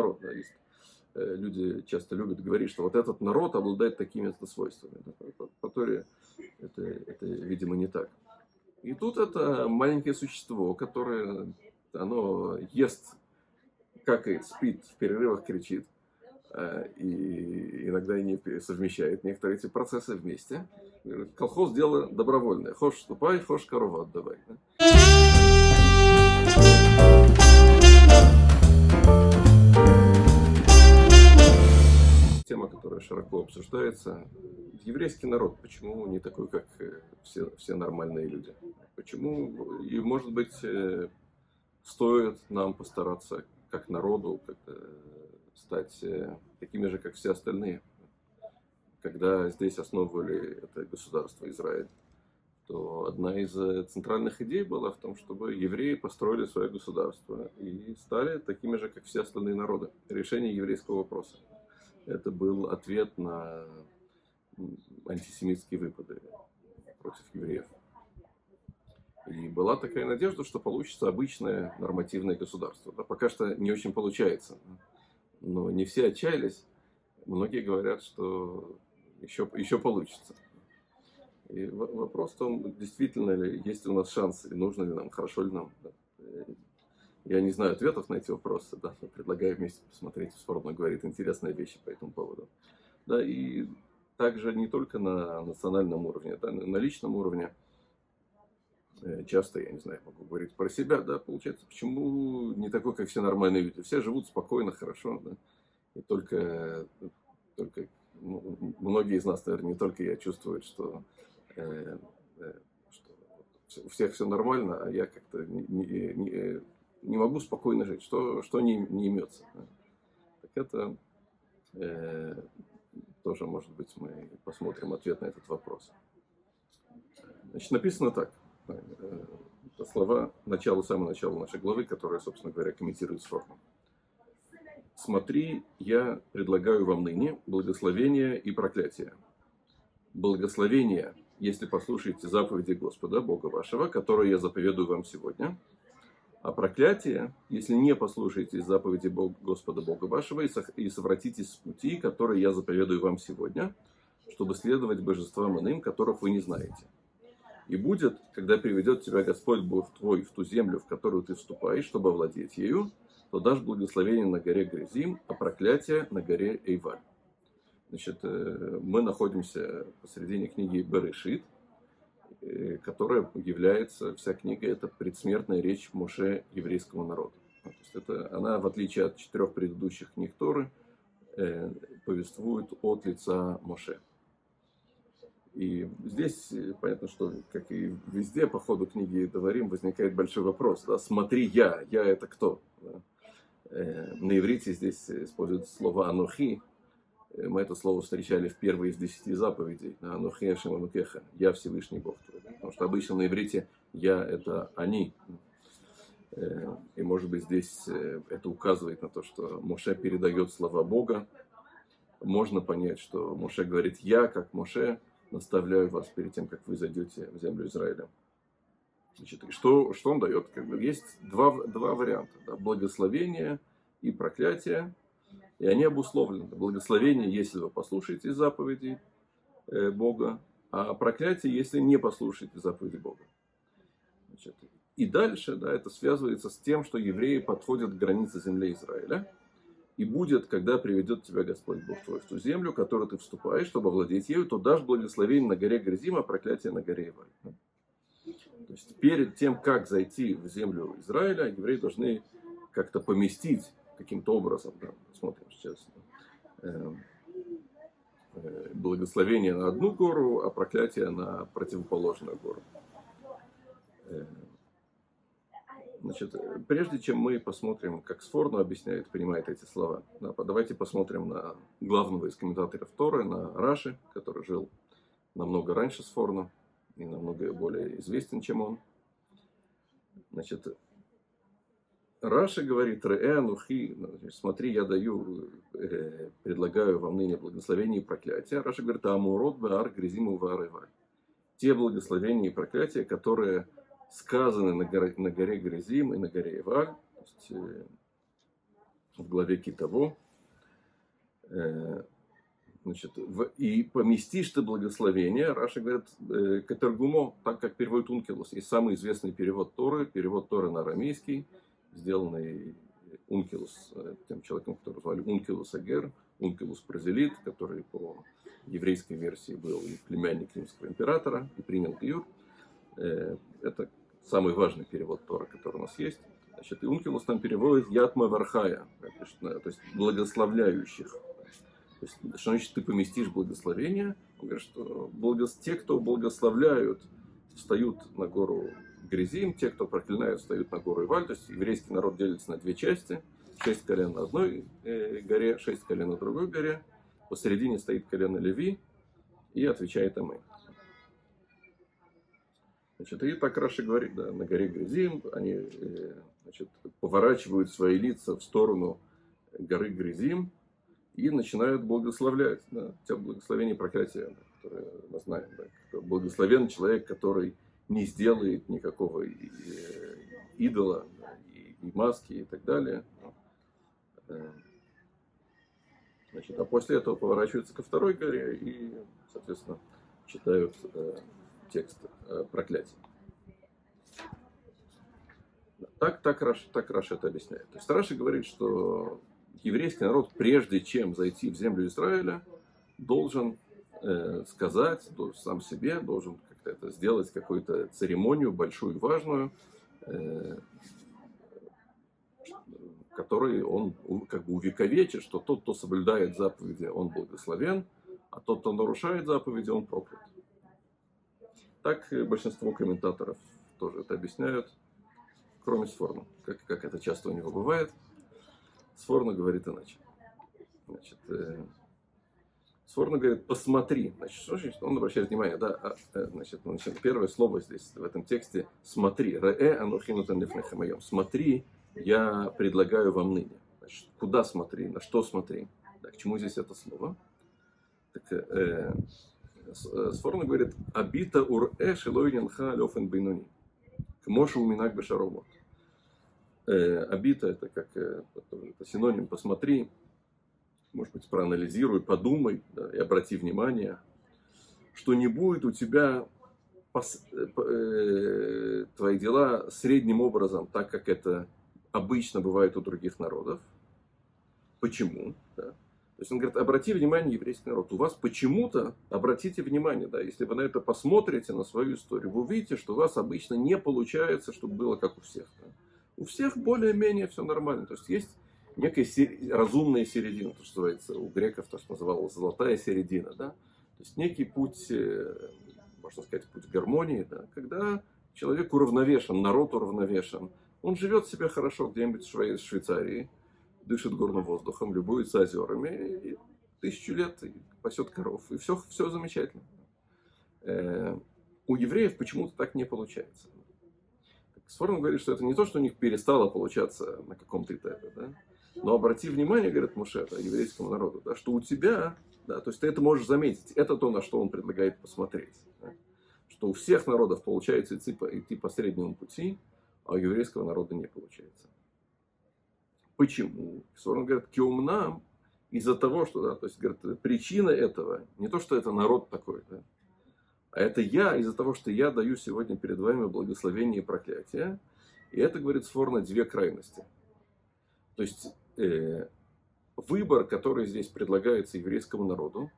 народ. Да, есть, люди часто любят говорить, что вот этот народ обладает такими-то свойствами. Да, по Торе это, видимо, не так. И тут это маленькое существо, которое оно ест, какает, спит, в перерывах кричит. И иногда и не совмещает некоторые эти процессы вместе. Колхоз – дело добровольное. Хошь вступай, хошь корову отдавай. Тема, которая широко обсуждается. Еврейский народ, почему не такой, как все нормальные люди? Почему? И, может быть, стоит нам постараться, как народу, стать такими же, как все остальные. Когда здесь основывали это государство Израиль, то одна из центральных идей была в том, чтобы евреи построили свое государство и стали такими же, как все остальные народы. Решение еврейского вопроса. Это был ответ на антисемитские выпады против евреев. И была такая надежда, что получится обычное нормативное государство. Да, пока что не очень получается. Но не все отчаялись. Многие говорят, что еще получится. И вопрос в том, действительно ли, есть ли у нас шанс, и нужно ли нам, хорошо ли нам. Да. Я не знаю ответов на эти вопросы. Да. Предлагаю вместе посмотреть. Сфорно говорит интересные вещи по этому поводу. Да, и также не только на национальном уровне, да, на личном уровне. Часто, я не знаю, могу говорить про себя, да, получается, почему не такой, как все нормальные люди. Все живут спокойно, хорошо, да, и только многие из нас, наверное, не только я, чувствуют, что у всех все нормально, а я как-то не могу спокойно жить, что не имется. Да. Так это тоже, может быть, мы посмотрим ответ на этот вопрос. Значит, написано так. Это слова самого начала нашей главы, которая, собственно говоря, комментирует Сфорно. «Смотри, я предлагаю вам ныне благословение и проклятие. Благословение, если послушаете заповеди Господа, Бога вашего, которые я заповедую вам сегодня. А проклятие, если не послушаете заповеди Господа, Бога вашего, и совратитесь с пути, которые я заповедую вам сегодня, чтобы следовать божествам иным, которых вы не знаете. И будет, когда приведет тебя Господь Бог твой в ту землю, в которую ты вступаешь, чтобы овладеть ею, то дашь благословение на горе Гризим, а проклятие на горе Эйваль». Значит, мы находимся посредине книги Берешит, которая является, вся книга, это предсмертная речь Моше еврейскому народу. То есть она, в отличие от 4 предыдущих книг Торы, повествует от лица Моше. И здесь понятно, что, как и везде по ходу книги Деварим, возникает большой вопрос. Да? Смотри, я это кто? Да? На иврите здесь используется слово «анохи». Мы это слово встречали в первой из 10 заповедей. «Анохи Ашем Элокеха», «Я Всевышний Бог твой». Да? Потому что обычно на иврите «я» — это «они». И, может быть, здесь это указывает на то, что Моше передает слова Бога. Можно понять, что Моше говорит «я», как Моше, наставляю вас перед тем, как вы зайдете в землю Израиля. Значит, и что он дает? Есть два варианта. Да? Благословение и проклятие. И они обусловлены. Благословение, если вы послушаете заповеди Бога, а проклятие, если не послушаете заповеди Бога. Значит, и дальше, да, это связывается с тем, что евреи подходят к границе земли Израиля. И будет, когда приведет тебя Господь Бог твой в ту землю, в которую ты вступаешь, чтобы овладеть ею, то дашь благословение на горе Гризим, а проклятие на горе Эйваль. То есть перед тем, как зайти в землю Израиля, евреи должны как-то поместить каким-то образом. Да, смотрим сейчас. Благословение на одну гору, а проклятие на противоположную гору. Значит, прежде чем мы посмотрим, как Сфорно объясняет, понимает эти слова, да, давайте посмотрим на главного из комментаторов Торы, на Раши, который жил намного раньше Сфорно и намного более известен, чем он. Значит, Раши говорит: «Реэнухи», смотри, я предлагаю вам ныне благословение и проклятие. Раши говорит: «Амурот баар гризиму ваар эйваль». Те благословения и проклятия, которые сказаны на горе Гризим и на горе Эйваль. в главе Китово. Значит, и поместишь ты благословение, Раша говорит, катергумо, так как переводит Ункилус. Есть самый известный перевод Торы на арамейский, сделанный Ункилус, тем человеком, которого звали Ункилус Агер, Ункилус Празелит, который по еврейской версии был племянник римского императора и принял гиюр. Это самый важный перевод Торы, который у нас есть. Значит, и Ункилус там переводит Ятма Вархая, то есть благословляющих. То есть, что значит ты поместишь благословение? Он говорит, что те, кто благословляют, встают на гору Гризим, те, кто проклинают, встают на гору Иваль. То есть еврейский народ делится на две части. 6 колен на одной горе, 6 колен на другой горе. Посередине стоит колено Леви и отвечает Аминь. Значит, и так Раши говорит, да, на горе Гризим они поворачивают свои лица в сторону горы Гризим и начинают благословлять. Да, те благословения и проклятия, да, которые мы знаем. Да, благословен человек, который не сделает никакого идола, да, и маски и так далее. Значит, а после этого поворачиваются ко второй горе и, соответственно, читают текст проклятия. Так Раши это объясняет. То есть Раши говорит, что еврейский народ, прежде чем зайти в землю Израиля, должен сказать сам себе, должен как-то это сделать, какую-то церемонию большую и важную, которой он как бы увековечит, что тот, кто соблюдает заповеди, он благословен, а тот, кто нарушает заповеди, он проклят. Так большинство комментаторов тоже это объясняют, кроме Сфорно, как это часто у него бывает. Сфорно говорит иначе. Значит, Сфорно говорит, посмотри. Значит, что значит? Он обращает внимание, да, значит, первое слово здесь, в этом тексте, смотри. Смотри, я предлагаю вам ныне. Значит, куда смотри, на что смотри? Да, к чему здесь это слово? Так, Сфорно говорит, абита ур-э шелойнянха лёфен бейнуни. К мошу уминак бешаромот. Абита это как это синоним посмотри, может быть, проанализируй, подумай, да, и обрати внимание, что не будет у тебя твои дела средним образом, так как это обычно бывает у других народов. Почему? Да? То есть он говорит, обрати внимание, еврейский народ, у вас почему-то, обратите внимание, да, если вы на это посмотрите, на свою историю, вы увидите, что у вас обычно не получается, чтобы было как у всех. Да? У всех более-менее все нормально. То есть есть некая разумная середина, то, что называется у греков, то, что называлось золотая середина. Да? То есть некий путь, можно сказать, путь гармонии, да? Когда человек уравновешен, народ уравновешен, он живет себе хорошо где-нибудь в Швейцарии, дышит горным воздухом, любуется озерами, и 1000 лет и пасет коров, и все замечательно. У евреев почему-то так не получается. Сфорно говорит, что это не то, что у них перестало получаться на каком-то этапе, да? Но обрати внимание, говорит Моше, еврейскому народу, да, что у тебя, да, то есть ты это можешь заметить, это то, на что он предлагает посмотреть. Да? Что у всех народов получается идти по среднему пути, а у еврейского народа не получается. Почему? Сфорно говорит, киумнам, из-за того, что, да, то есть, говорит, причина этого, не то, что это народ такой, да, а это я, из-за того, что я даю сегодня перед вами благословение и проклятие. И это, говорит Сфорно, две крайности. То есть, выбор, который здесь предлагается еврейскому народу,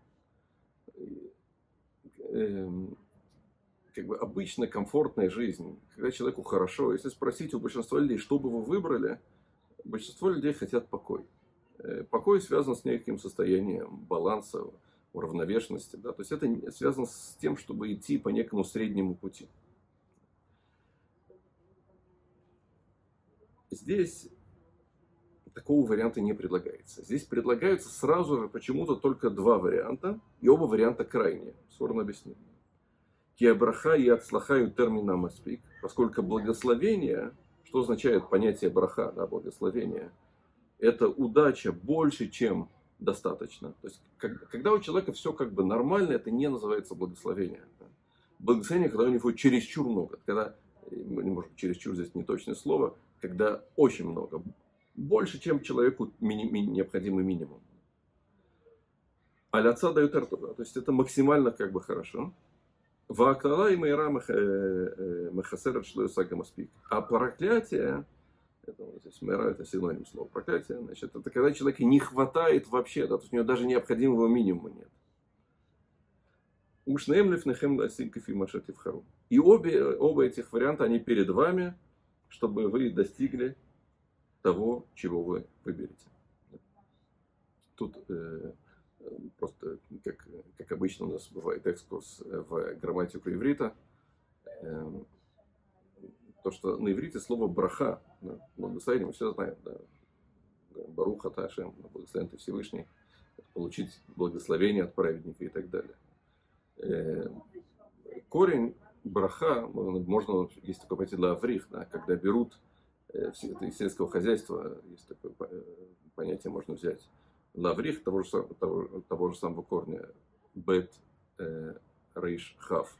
как бы обычно комфортная жизнь, когда человеку хорошо. Если спросить у большинства людей, что бы вы выбрали, большинство людей хотят покой. Покой связан с неким состоянием баланса, уравновешенности. Да? То есть это связано с тем, чтобы идти по некому среднему пути. Здесь такого варианта не предлагается. Здесь предлагаются сразу же почему-то только два варианта, и оба варианта крайние. Сфорно объяснил. Киабраха и ацлахаю термина маспик, поскольку благословение, что означает понятие браха, да, благословение, это удача больше, чем достаточно. То есть, когда у человека все как бы нормально, это не называется благословение. Благословение, когда у него чересчур много. Когда, может, чересчур здесь не точное слово, когда очень много. больше, чем человеку необходимый минимум. А отца дают арту, то есть это максимально как бы хорошо. Ваактала и майра мехасерет шло сагамаспик. А проклятие, это вот здесь мэра, это синоним слова проклятие, значит, это когда человеку не хватает вообще, да, то есть у него даже необходимого минимума нет. Ушнемлев нехем ласиков и машатив хару. И оба этих варианта, они перед вами, чтобы вы достигли того, чего вы выберете. Тут просто, как обычно у нас бывает экскурс в грамматику иврита, то, что на иврите слово браха, да, благословение, мы все знаем, да, Баруха Ташем, благословен ты Всевышний, получить благословение от праведника и так далее. Корень браха, можно, есть такое понятие лаврих, да, когда берут это из сельского хозяйства, есть такое понятие, можно взять. Лаврих того же самого корня бет рейш хав.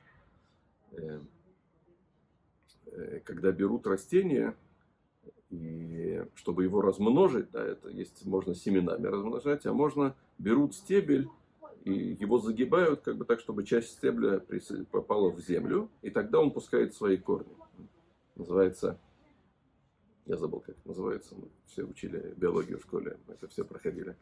Когда берут растение, и чтобы его размножить, да, это есть, можно семенами размножать, а можно берут стебель и его загибают как бы так, чтобы часть стебля попала в землю, и тогда он пускает свои корни. Называется, я забыл, как это называется, мы все учили биологию в школе, мы это все проходили.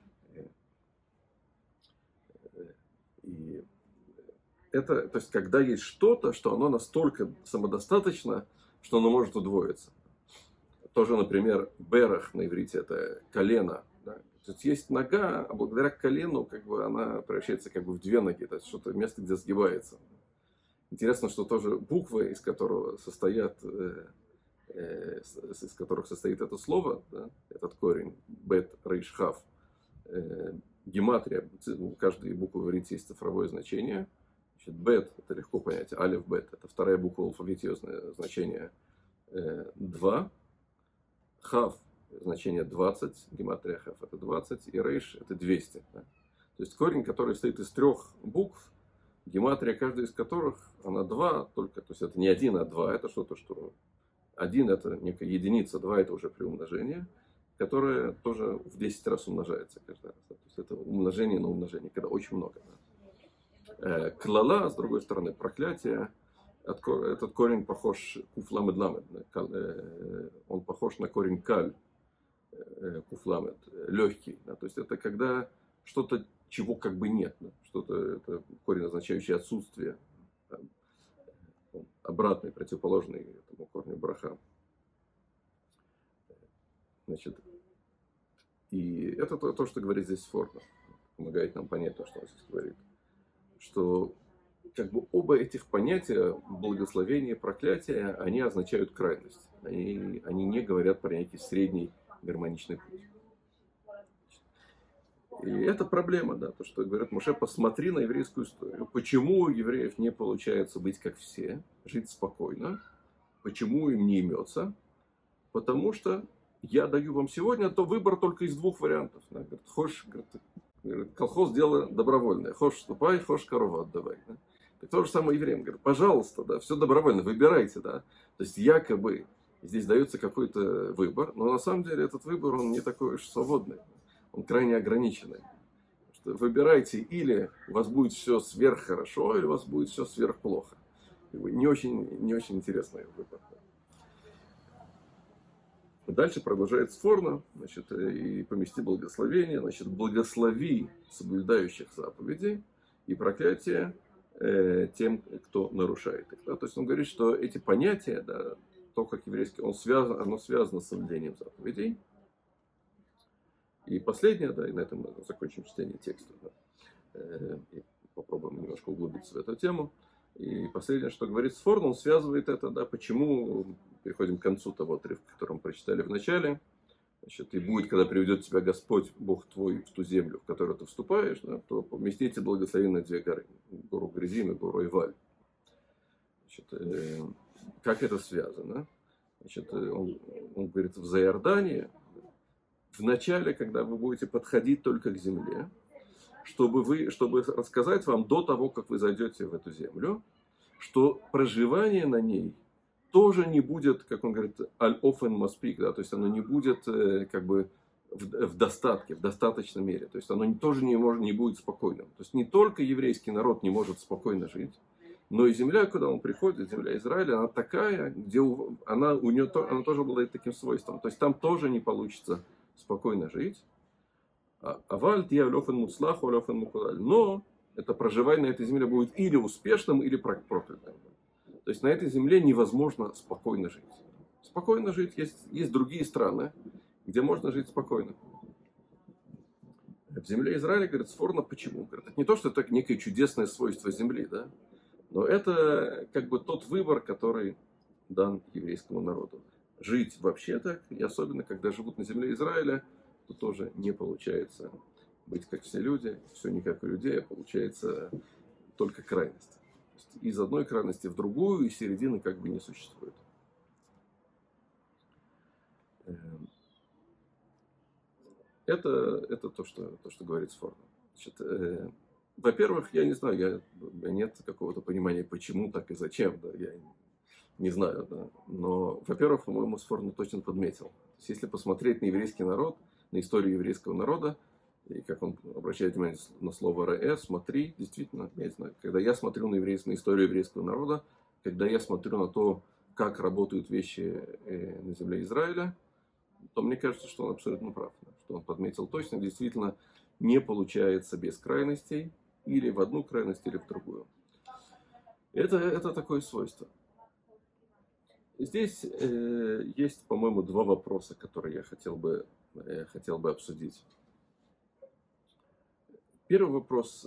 И это, то есть, когда есть что-то, что оно настолько самодостаточно, что оно может удвоиться. Тоже, например, берах на иврите это колено. Да? То есть нога, а благодаря колену как бы она превращается как бы в две ноги, то есть что-то место, где сгибается. Интересно, что тоже буквы, из которых состоит это слово, да, этот корень бет рейш хав, гематрия, у каждой буквы в иврите есть цифровое значение. Значит, бет, это легко понять, алеф бет, это вторая буква в алфавите, значение 2. Хав, значение 20, гематрия хав это 20, и рейш это 200. Да? То есть корень, который состоит из 3 букв, гематрия каждой из которых, она 2 только, то есть это не 1, а 2, это что-то, что 1 это некая единица, 2 это уже приумножение, которое тоже в 10 раз умножается каждый раз. Да? То есть это умножение на умножение, когда очень много. Да? Клала, с другой стороны, проклятие. Этот корень похож куфламед ламед. Он похож на корень каль, куфламед, легкий. Да? То есть это когда что-то, чего как бы нет. Да? Что-то, это корень, означающий отсутствие. Обратный, противоположный этому корню браха. Значит, и это то, что говорит здесь Сфорно. Помогает нам понять то, что он здесь говорит. Что как бы оба этих понятия, благословение и проклятие, они означают крайность. Они не говорят про некий средний гармоничный путь. И это проблема, да, то, что говорят Моше, посмотри на еврейскую историю. Почему у евреев не получается быть как все, жить спокойно? Почему им не имется? Потому что я даю вам сегодня, то выбор только из 2 вариантов. Да, говорит, хошь, говорит, колхоз дело добровольное. Хошь вступай, хошь корову отдавай. Да. То же самое евреям. Говорит, пожалуйста, да, все добровольно, выбирайте. Да. То есть якобы здесь дается какой-то выбор, но на самом деле этот выбор, он не такой уж свободный. Он крайне ограниченный. Что выбирайте, или у вас будет все сверххорошо, или у вас будет все сверхплохо. Не очень интересный выбор. Дальше продолжает Сфорно, значит, и помести благословение, значит, благослови соблюдающих заповедей и проклятие тем, кто нарушает их. Да? То есть он говорит, что эти понятия, да, то, как еврейский, оно связано с соблюдением заповедей. И последнее, да, и на этом мы закончим чтение текста. Да, и попробуем немножко углубиться в эту тему. И последнее, что говорит Сфорно, он связывает это, да, почему, переходим к концу того отрывка, который мы прочитали в начале. Значит, и будет, когда приведет тебя Господь, Бог твой, в ту землю, в которую ты вступаешь, да, то поместите благословенные 2 горы, гору Гризим и гору Иваль. Значит, как это связано? Значит, он говорит, в Заиордании, в начале, когда вы будете подходить только к земле, чтобы рассказать вам до того, как вы зайдете в эту землю, что проживание на ней тоже не будет, как он говорит, аль-офен маспик, да, то есть оно не будет как бы в достатке, в достаточной мере. То есть оно тоже не будет спокойным. То есть не только еврейский народ не может спокойно жить, но и земля, куда он приходит, земля Израиля, она такая, где она тоже обладает таким свойством. То есть там тоже не получится спокойно жить. Аваль тиавлёфен муцлах, олёфен мукудаль. Но это проживание на этой земле будет или успешным, или проклятым. То есть на этой земле невозможно спокойно жить. Спокойно жить есть другие страны, где можно жить спокойно. В земле Израиля, говорит, Сфорно, почему? Говорит, это не то, что это некое чудесное свойство земли, да? Но это как бы тот выбор, который дан еврейскому народу. Жить вообще так, и особенно, когда живут на земле Израиля, то тоже не получается быть как все люди, все не как у людей, а получается только крайность. То есть из одной крайности в другую, и середины как бы не существует. Это то, что говорит Сфорно. Значит, во-первых, я не знаю, у меня нет какого-то понимания, почему так и зачем, да, я не знаю, да. Но, во-первых, по-моему, Сфорно точно подметил. То есть, если посмотреть на еврейский народ, на историю еврейского народа, и как он обращает внимание на слово «ре», смотри, действительно, я не знаю, когда я смотрю на историю еврейского народа, когда я смотрю на то, как работают вещи на земле Израиля, то мне кажется, что он абсолютно прав. Что он подметил точно, действительно, не получается без крайностей, или в одну крайность, или в другую. Это такое свойство. Здесь есть, по-моему, два вопроса, которые я хотел бы обсудить. Первый вопрос,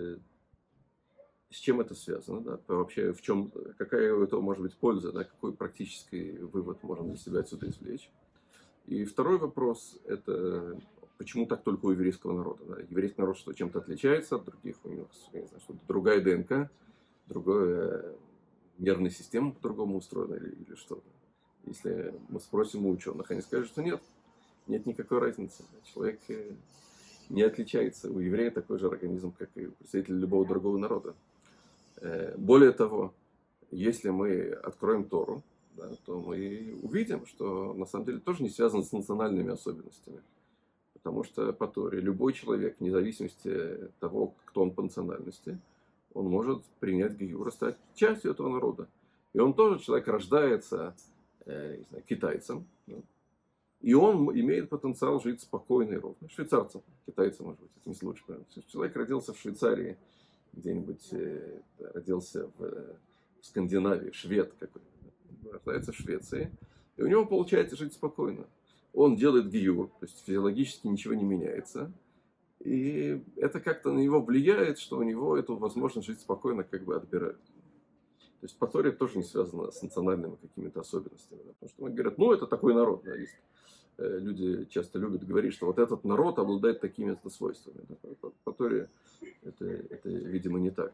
с чем это связано, да? Вообще, какая у этого может быть польза, да? Какой практический вывод можем для себя отсюда извлечь. И второй вопрос, это почему так только у еврейского народа. Да? Еврейский народ что, чем-то отличается от других, у него, я не знаю, что-то другая ДНК, другая нервная система по-другому устроена или что-то. Если мы спросим у ученых, они скажут, что нет никакой разницы. Человек не отличается. У еврея такой же организм, как и у представителей любого другого народа. Более того, если мы откроем Тору, да, то мы увидим, что на самом деле тоже не связано с национальными особенностями. Потому что по Торе любой человек, вне зависимости от того, кто он по национальности, он может принять гиюр и стать частью этого народа. И он тоже, человек рождается не знаю, китайцем, да, и он имеет потенциал жить спокойно и ровно. Швейцарцем, китайцем, может быть, это не лучше. Человек родился в Швейцарии, где-нибудь родился в Скандинавии, швед какой-то, рождается в Швеции, и у него получается жить спокойно. Он делает гиюр, то есть физиологически ничего не меняется, и это как-то на него влияет, что у него эту возможность жить спокойно как бы отбирают. То есть по Торе это тоже не связано с национальными какими-то особенностями. Да? Потому что они говорят, это такой народ. Да, есть. Люди часто любят говорить, что вот этот народ обладает такими-то свойствами. Да? По Торе это, видимо, не так.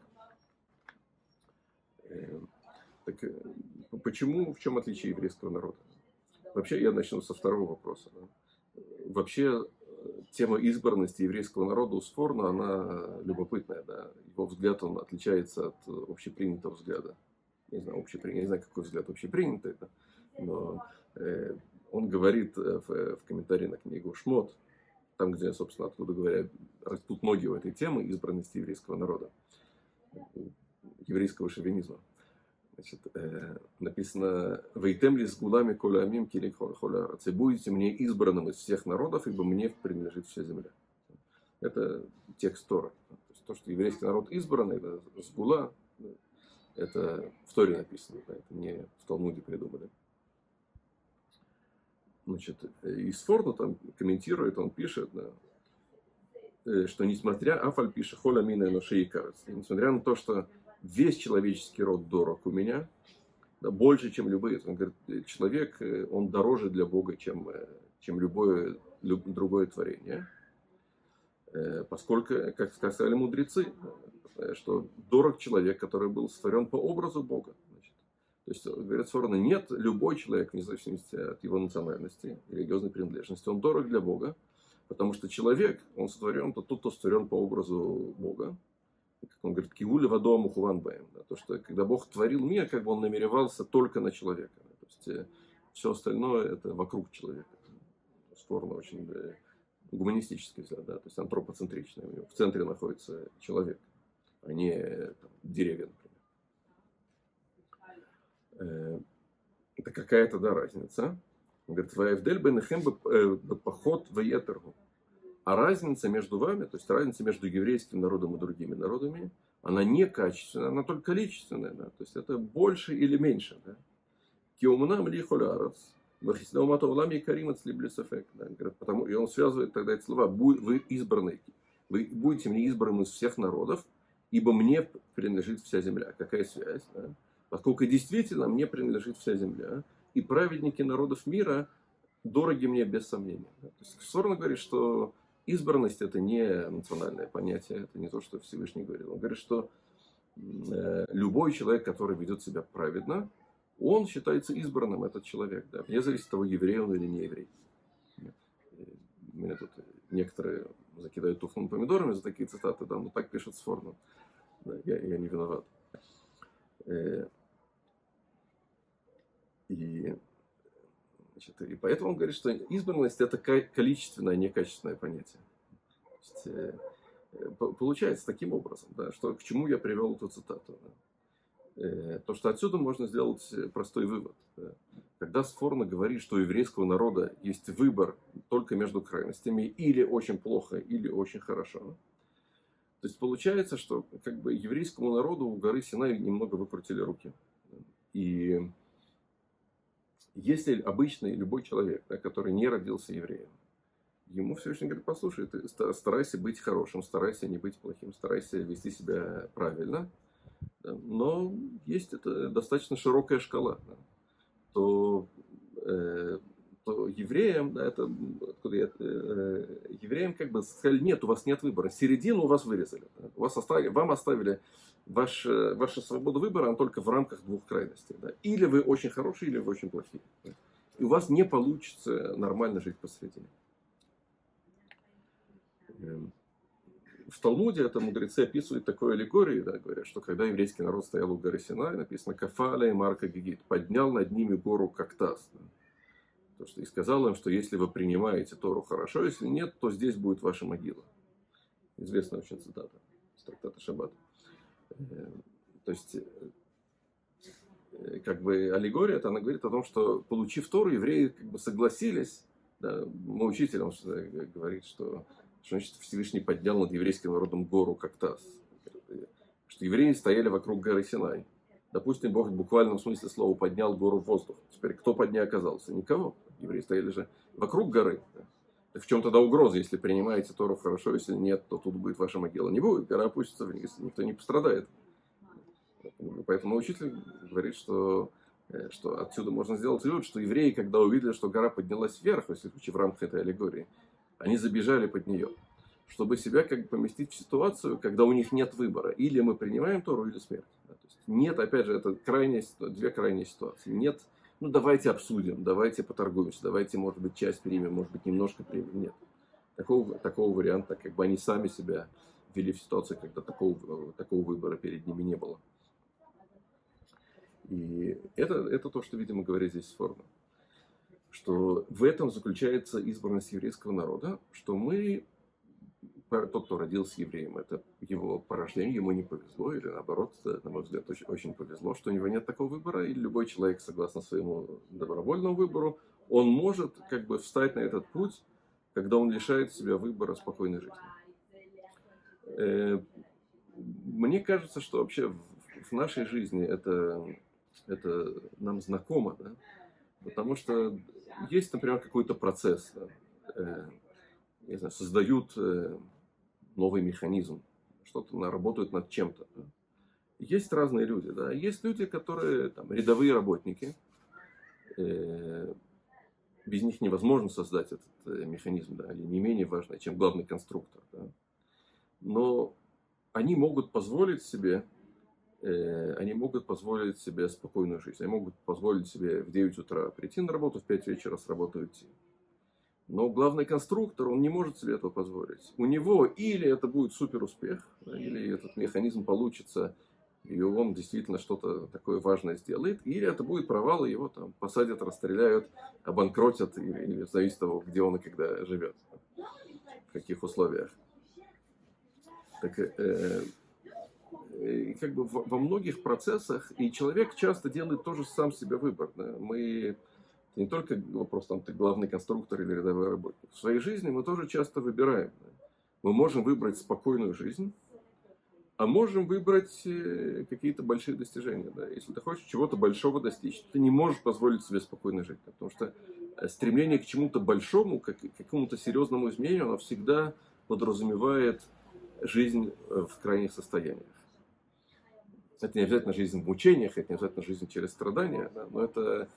Так почему, в чем отличие еврейского народа? Вообще, я начну со второго вопроса. Да? Вообще, тема избранности еврейского народа у Сфорно, она любопытная. Да? Его взгляд, он отличается от общепринятого взгляда. Не знаю, какой взгляд общепринятый, да? Но он говорит в комментарии на книгу Шмот, там, где, собственно, откуда говорят, растут ноги у этой темы избранности еврейского народа, еврейского шовинизма. Значит, написано: «Вейтем ли с гулами коля амим килик холя. Будете мне избранным из всех народов, ибо мне принадлежит вся земля». Это текст Тора. То есть то, что еврейский народ избранный, это сгула, это в Торе написано, это не в Талмуде придумали. Значит, и Сфорно там комментирует, он пишет, да, что несмотря несмотря на то, что весь человеческий род дорог у меня, да, больше, чем любые. Он говорит, человек, он дороже для Бога, чем любое другое творение. Поскольку, как сказали мудрецы, что дорог человек, который был сотворен по образу Бога. Значит, то есть, говорят Сфорно, нет, любой человек, вне зависимости от его национальности, религиозной принадлежности, он дорог для Бога, потому что человек, он сотворен, тот, кто сотворен по образу Бога, как он говорит, киуля вадому хуванбаем. Да, то, что когда Бог творил мир, как бы он намеревался только на человека. Да, то есть все остальное это вокруг человека. Форма очень гуманистический взгляд, да, то есть антропоцентричный. У него в центре находится человек, а не там, деревья, например. Это какая-то, да, разница. Он говорит, «Ваевдель бенехем поход ваетергу». А разница между вами, то есть разница между еврейским народом и другими народами, она не качественная, она только количественная. Да? То есть это больше или меньше. Да? Киумнам ли холярец, махиснеуматовлам и карим отслиблисэфэк. Потому и он связывает тогда эти слова. Вы избранные. Вы будете мне избранным из всех народов, ибо мне принадлежит вся земля. Какая связь? Да? Поскольку действительно мне принадлежит вся земля, и праведники народов мира дороги мне без сомнения. Да? То есть Сорно говорит, что избранность это не национальное понятие, это не то, что Всевышний говорил. Он говорит, что любой человек, который ведет себя праведно, он считается избранным, этот человек. Да? Вне зависимости от того, еврей он или не еврей. Меня тут некоторые закидают туфлым помидорами за такие цитаты, да, но так пишет Сфорно. Да, я не виноват. И поэтому он говорит, что избранность это количественное, а не качественное понятие. То есть, получается таким образом, да, что к чему я привел эту цитату. Да. То, что отсюда можно сделать простой вывод. Да. Когда Сфорно говорит, что у еврейского народа есть выбор только между крайностями, или очень плохо, или очень хорошо. То есть получается, что как бы еврейскому народу у горы Синай немного выкрутили руки. И если обычный любой человек, да, который не родился евреем, ему Всевышний говорит, послушай, ты старайся быть хорошим, старайся не быть плохим, старайся вести себя правильно. Да, но есть это достаточно широкая шкала. Да, то евреям, да, евреям как бы сказали, нет, у вас нет выбора. Середину у вас вырезали. Да, вам оставили ваша свобода выбора, она только в рамках двух крайностей. Да. Или вы очень хорошие, или вы очень плохие. Да. И у вас не получится нормально жить посередине. В Талмуде это мудрецы описывают такой аллегории, да, говорят, что когда еврейский народ стоял у горы Синай, написано «Кафаля и Марка Гигит», поднял над ними гору как таз. Да. То, что и сказал им, что если вы принимаете Тору хорошо, если нет, то здесь будет ваша могила. Известная очень цитата из трактата Шаббат. То есть, как бы аллегория, это она говорит о том, что получив Тору, евреи как бы согласились, да, мой учитель он говорит, что значит Всевышний поднял над еврейским народом гору как таз. Что евреи стояли вокруг горы Синай. Допустим, Бог в буквальном смысле слова поднял гору в воздух. Теперь кто под ней оказался? Никого. Евреи стояли же вокруг горы. Так в чем тогда угроза? Если принимаете Тору хорошо, если нет, то тут будет ваша могила. Не будет, гора опустится вниз, никто не пострадает. Поэтому учитель говорит, что отсюда можно сделать вывод, что евреи, когда увидели, что гора поднялась вверх, если в рамках этой аллегории, они забежали под нее, чтобы себя как бы поместить в ситуацию, когда у них нет выбора. Или мы принимаем Тору, или смерть. То есть нет, опять же, это две крайние ситуации. Нет, ну давайте обсудим, давайте поторгуемся, давайте, может быть, часть примем, может быть, немножко примем. Нет. Такого варианта, как бы они сами себя ввели в ситуацию, когда такого выбора перед ними не было. И это то, что, видимо, говорит здесь Сфорно. Что в этом заключается избранность еврейского народа, что тот, кто родился евреем, это его по рождению, ему не повезло, или наоборот, на мой взгляд, очень повезло, что у него нет такого выбора, и любой человек, согласно своему добровольному выбору, он может как бы встать на этот путь, когда он лишает себя выбора спокойной жизни. Мне кажется, что вообще в нашей жизни это нам знакомо, да? Потому что есть, например, какой-то процесс, да? Не знаю, создают новый механизм, что-то работают над чем-то. Да? Есть разные люди, да? Есть люди, которые там, рядовые работники, без них невозможно создать этот механизм, да? Они не менее важны, чем главный конструктор. Да? Но они могут позволить себе спокойную жизнь. Они могут позволить себе в 9 утра прийти на работу, в 5 вечера с работы уйти. Но главный конструктор, он не может себе этого позволить. У него или это будет супер успех, или этот механизм получится, и он действительно что-то такое важное сделает, или это будет провал, и его там посадят, расстреляют, обанкротят, или зависит от того, где он и когда живет, в каких условиях. Так, как бы во многих процессах, и человек часто делает тоже сам себе выбор. Да? Мы не только вопрос, там, ты главный конструктор или рядовой работник. В своей жизни мы тоже часто выбираем. Да? Мы можем выбрать спокойную жизнь, а можем выбрать какие-то большие достижения. Да? Если ты хочешь чего-то большого достичь, ты не можешь позволить себе спокойно жить. Да? Потому что стремление к чему-то большому, к какому-то серьезному изменению, оно всегда подразумевает жизнь в крайних состояниях. Это не обязательно жизнь в мучениях, это не обязательно жизнь через страдания, да? Но это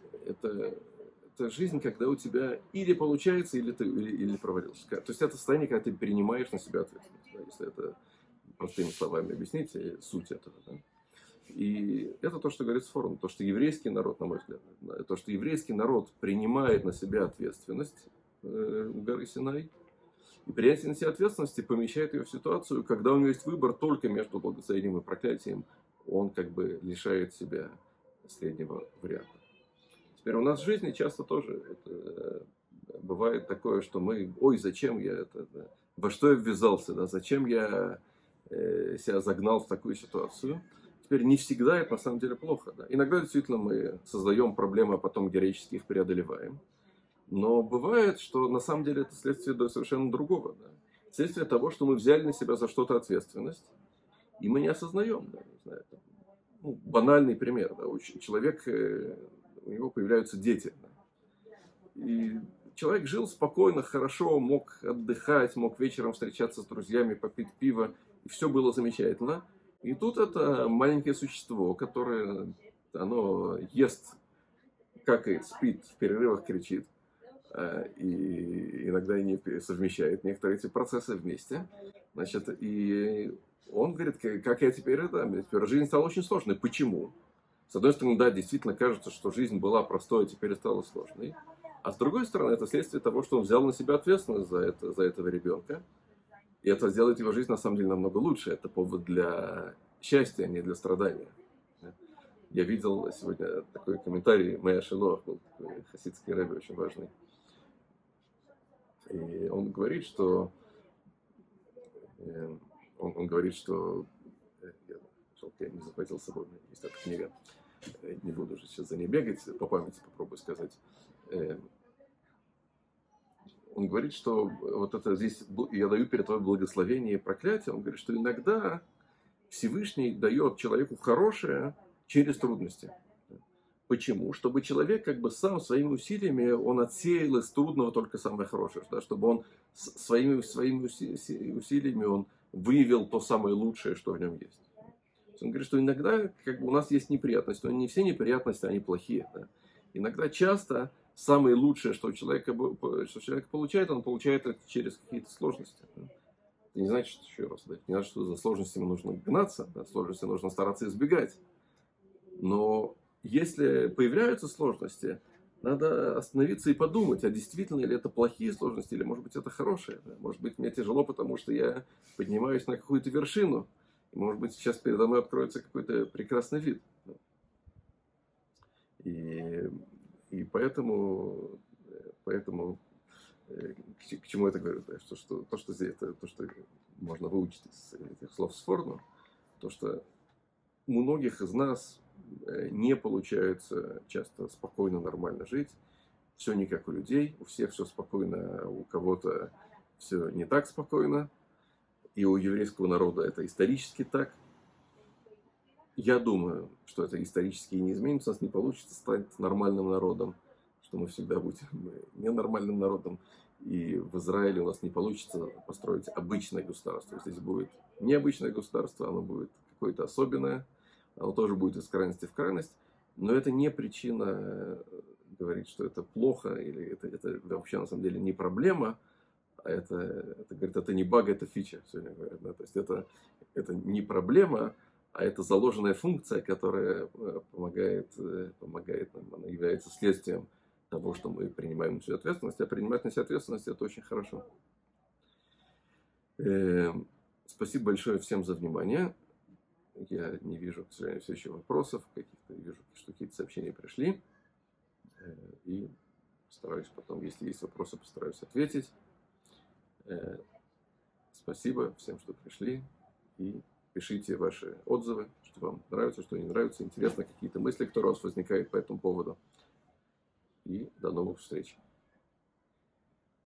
жизнь, когда у тебя или получается, или провалился. То есть это состояние, когда ты принимаешь на себя ответственность. Да? Если это простыми словами объяснить, суть этого. Да? И это то, что говорит Сфорно, то, что еврейский народ, на мой взгляд, то, что еврейский народ принимает на себя ответственность у горы Синай, и принятие на себя ответственности помещает ее в ситуацию, когда у него есть выбор только между благословением и проклятием, он как бы лишает себя среднего варианта. Теперь у нас в жизни часто тоже это бывает такое, что мы, ой, зачем я это, да? Во что я ввязался, да? Зачем я себя загнал в такую ситуацию. Теперь не всегда это на самом деле плохо. Да? Иногда действительно мы создаем проблемы, а потом героически их преодолеваем. Но бывает, что на самом деле это следствие совершенно другого. Да? Следствие того, что мы взяли на себя за что-то ответственность, и мы не осознаем. Да? Не знаю, там, банальный пример. Да? Человек, у него появляются дети. Да? И человек жил спокойно, хорошо, мог отдыхать, мог вечером встречаться с друзьями, попить пиво, и все было замечательно. И тут это маленькое существо, которое оно ест, какает, спит, в перерывах кричит, и иногда и не совмещает некоторые эти процессы вместе. Значит, и он говорит, как я теперь теперь жизнь стала очень сложной. Почему? С одной стороны, да, действительно кажется, что жизнь была простой, а теперь стала сложной. А с другой стороны, это следствие того, что он взял на себя ответственность за этого ребенка. И это сделает его жизнь, на самом деле, намного лучше. Это повод для счастья, а не для страдания. Я видел сегодня такой комментарий, Мэя Шилох, был такой хасидский рэбби, очень важный. И он говорит, что... Он говорит, что... Я не захватил с собой, есть эта книга. Не буду уже сейчас за ней бегать, по памяти попробую сказать. Он говорит, что вот это здесь, я даю перед тобой благословение и проклятие. Он говорит, что иногда Всевышний дает человеку хорошее через трудности. Почему? Чтобы человек как бы сам своими усилиями, он отсеял из трудного только самое хорошее. Да? Чтобы он своими усилиями он выявил то самое лучшее, что в нем есть. Он говорит, что иногда как бы у нас есть неприятности, но не все неприятности, они плохие. Да? Иногда часто самое лучшее, что человек получает, он получает это через какие-то сложности. Да? Это не значит, еще раз, да? Не значит, что за сложностями нужно гнаться, да? Сложности нужно стараться избегать. Но если появляются сложности, надо остановиться и подумать, а действительно ли это плохие сложности, или может быть это хорошие. Да? Может быть мне тяжело, потому что я поднимаюсь на какую-то вершину. Может быть, сейчас передо мной откроется какой-то прекрасный вид. И поэтому к чему это говорю? Да? То, что здесь, это то, что можно выучить из этих слов Сфорно, то, что у многих из нас не получается часто спокойно, нормально жить. Все не как у людей, у всех все спокойно, а у кого-то все не так спокойно. И у еврейского народа это исторически так. Я думаю, что это исторически и не изменится. У нас не получится стать нормальным народом, что мы всегда будем ненормальным народом. И в Израиле у нас не получится построить обычное государство. Здесь будет необычное государство, оно будет какое-то особенное. Оно тоже будет из крайности в крайность. Но это не причина говорить, что это плохо, или это вообще на самом деле не проблема. Это не баг, это фича, сегодня говорят. Да? То есть это не проблема, а это заложенная функция, которая помогает нам. Она является следствием того, что мы принимаем на себя ответственность. А принимать на себя ответственность – это очень хорошо. Спасибо большое всем за внимание. Я не вижу, к сожалению, все еще вопросов. Вижу, что какие-то сообщения пришли. И постараюсь потом, если есть вопросы, постараюсь ответить. Спасибо всем, что пришли. И пишите ваши отзывы, что вам нравится, что не нравится. Интересно, какие-то мысли, которые у вас возникают по этому поводу. И до новых встреч.